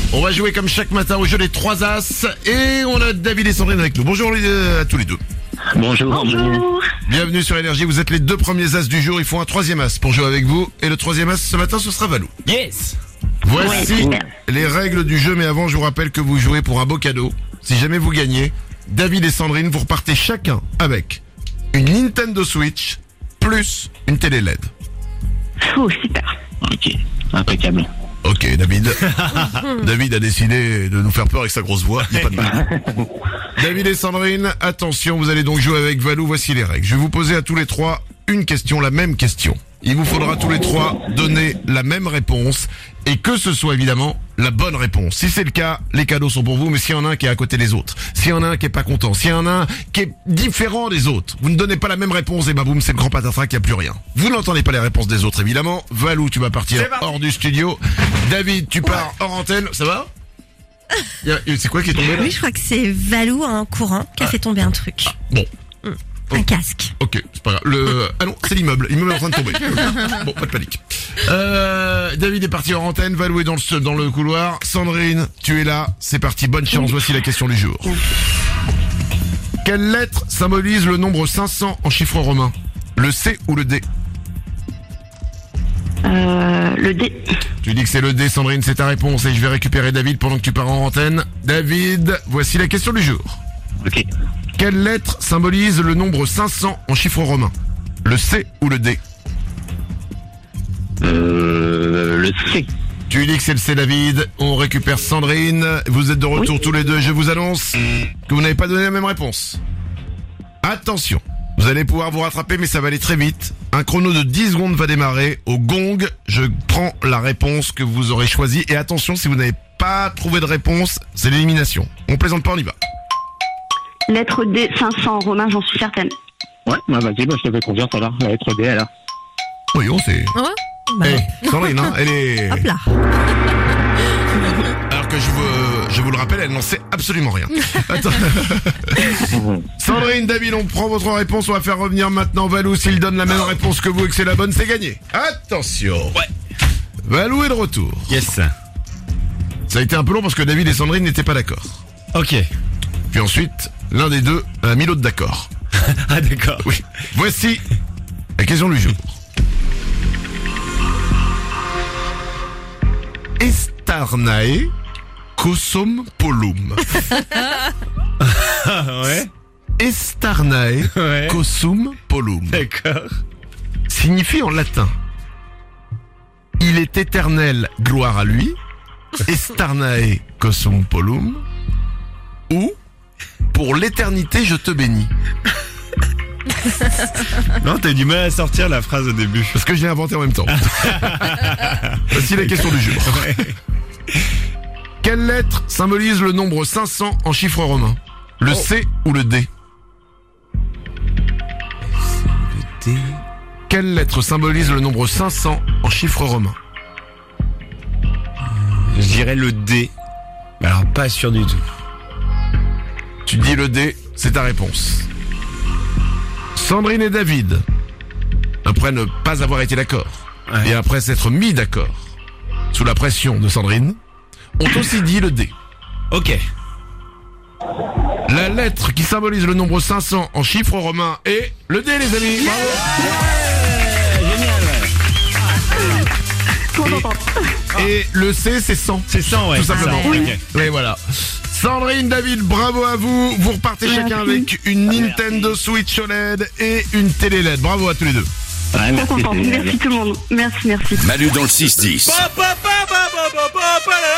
On va jouer comme chaque matin au jeu des 3 As et on a David et Sandrine avec nous. Bonjour à tous les deux. Bonjour. Bienvenue sur Énergie, vous êtes les 2 premiers As du jour, il faut un 3e As pour jouer avec vous. Et le 3e As ce matin ce sera Valou. Yes. Voici les règles du jeu, mais avant je vous rappelle que vous jouez pour un beau cadeau. Si jamais vous gagnez, David et Sandrine, vous repartez chacun avec une Nintendo Switch plus une télé LED. Oh, super. Ok, impeccable. Ok, David. David a décidé de nous faire peur avec sa grosse voix. Il y a pas de mal. David et Sandrine, attention, vous allez donc jouer avec Valou. Voici les règles. Je vais vous poser à tous les 3 une question, la même question. Il vous faudra tous les 3 donner la même réponse et que ce soit évidemment la bonne réponse. Si c'est le cas, les cadeaux sont pour vous, mais s'il y en a un qui est à côté des autres, s'il y en a un qui est pas content, s'il y en a un qui est différent des autres, vous ne donnez pas la même réponse et bah boum, c'est le grand patatras qu'il n'y a plus rien. Vous n'entendez pas les réponses des autres évidemment. Valou, tu vas partir hors du studio. David, tu pars hors antenne, ça va? C'est quoi qui est tombé là? Oui, je crois que c'est Valou en courant qui a fait tomber un truc. Bon. Un casque. Ok, c'est pas grave. Ah non, c'est l'immeuble. L'immeuble est en train de tomber. Bon, pas de panique. David est parti hors antenne, Valou est dans le couloir. Sandrine, tu es là. C'est parti, bonne chance. Voici la question du jour. Quelle lettre symbolise le nombre 500 en chiffres romains? Le C ou le D? Le D. Tu dis que c'est le D, Sandrine, c'est ta réponse. Et je vais récupérer David pendant que tu pars en antenne. David, voici la question du jour. Ok. Quelle lettre symbolise le nombre 500 en chiffres romains? Le C ou le D? Le C. Tu dis que c'est le C, David. On récupère Sandrine. Vous êtes de retour tous les deux. Je vous annonce que vous n'avez pas donné la même réponse. Attention. Vous allez pouvoir vous rattraper, mais ça va aller très vite. Un chrono de 10 secondes va démarrer. Au gong, je prends la réponse que vous aurez choisie. Et attention, si vous n'avez pas trouvé de réponse, c'est l'élimination. On plaisante pas, on y va. Lettre D, 500 romain, j'en suis certaine. Ouais, bah vas-y, je te fais confiance alors. La lettre D alors. Oui, on sait. Ouais. Bah, Sandrine, hein, elle est... hop là. Alors que je vous le rappelle, elle n'en sait absolument rien. Attends. Sandrine, David, on prend votre réponse, on va faire revenir maintenant Valou. S'il donne la même réponse que vous et que c'est la bonne, c'est gagné. Attention. Ouais. Valou est de retour. Yes. Ça a été un peu long parce que David et Sandrine n'étaient pas d'accord. Ok. Puis ensuite, l'un des deux a mis l'autre d'accord. Ah d'accord. Oui. Voici la question du jour. Estarnae Kosum Polum. Ouais. Estarnae Ouais. Kosum Polum. D'accord. Signifie en latin: il est éternel, gloire à lui. Estarnae Kosum Polum. Ou pour l'éternité je te bénis. Non, t'as eu du mal à sortir la phrase au début. Parce que je l'ai inventé en même temps. Voici la question du jour. Ouais. Quelle lettre symbolise le nombre 500 en chiffres romains? Le C ou le D? Le D. Quelle lettre symbolise le nombre 500 en chiffres romains? Je dirais le D. Mais alors pas sûr du tout. Tu dis le D, c'est ta réponse. Sandrine et David, après ne pas avoir été d'accord, et après s'être mis d'accord, sous la pression de Sandrine, ont aussi dit le D. Ok. La lettre qui symbolise le nombre 500 en chiffres romains est le D, les amis. Bravo. Et le C, c'est 100. C'est 100, ouais. Tout simplement. Oui. Et voilà. Sandrine, David, bravo à vous. Vous repartez chacun avec une Nintendo Switch OLED et une télé LED. Bravo à tous les deux. Ouais, merci tout le monde. Merci. Manu dans le 6-10.